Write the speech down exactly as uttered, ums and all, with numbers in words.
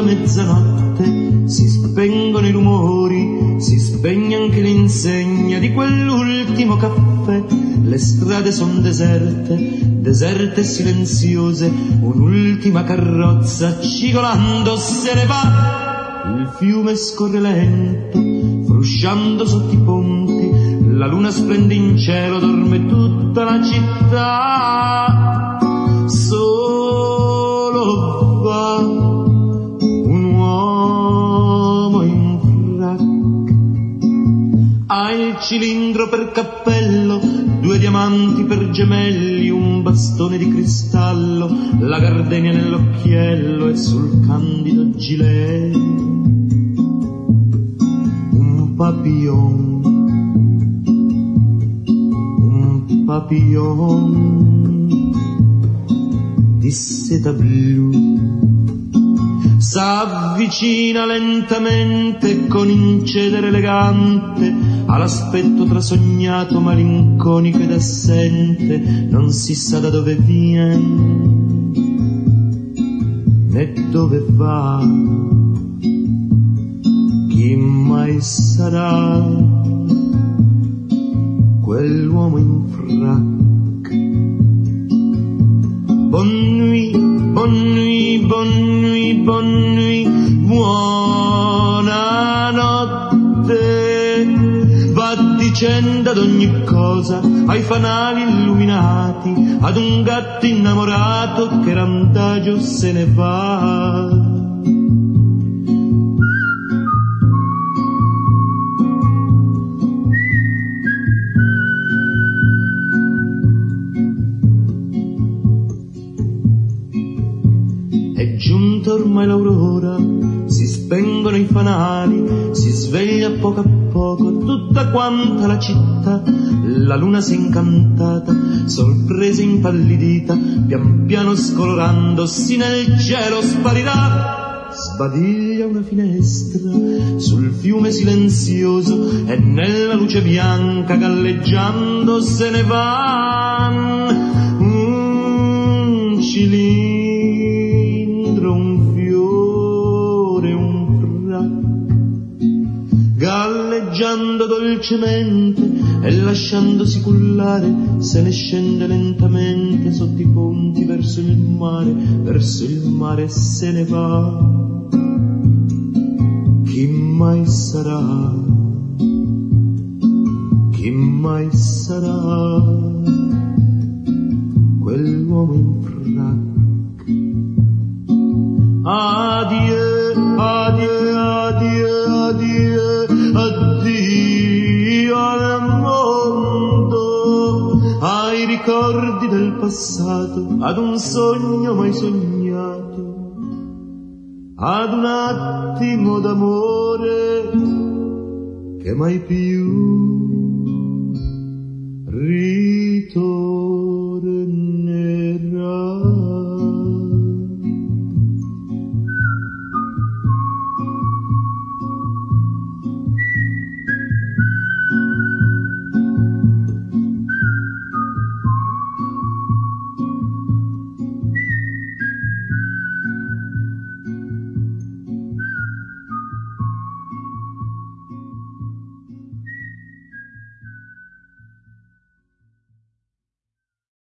mezzanotte, si spengono i rumori, si spegne anche l'insegna di quell'ultimo caffè. Le strade son deserte, deserte e silenziose, un'ultima carrozza cigolando se ne va. Il fiume scorre lento, frusciando sotto i ponti, la luna splende in cielo, dorme tutta la città. Solo va un uomo in frac, ha il cilindro per cappello, due diamanti per gemelli, un bastone di cristallo, la gardenia nell'occhiello e sul candido gilet un papillon, un papillon di seta blu. S'avvicina lentamente con incedere elegante all'aspetto trasognato, malinconico ed assente, non si sa da dove viene né dove va, chi mai sarà quell'uomo in frac. Bonne nuit, bonne nuit, bonne nuit, bonne nuit, buonanotte. Va dicendo ad ogni cosa, ai fanali illuminati, ad un gatto innamorato che randagio se ne va. Ormai l'aurora, si spengono i fanali, si sveglia poco a poco tutta quanta la città. La luna s'è incantata, sorpresa impallidita, pian piano scolorandosi nel cielo sparirà. Sbadiglia una finestra sul fiume silenzioso e nella luce bianca galleggiando se ne van un cilindro, galleggiando dolcemente e lasciandosi cullare, se ne scende lentamente sotto i ponti verso il mare, verso il mare se ne va. Chi mai sarà, chi mai sarà quell'uomo in frac? Adieu, adieu, adieu, adieu, addio al mondo, ai ricordi del passato, ad un sogno mai sognato, ad un attimo d'amore che mai più ritorna.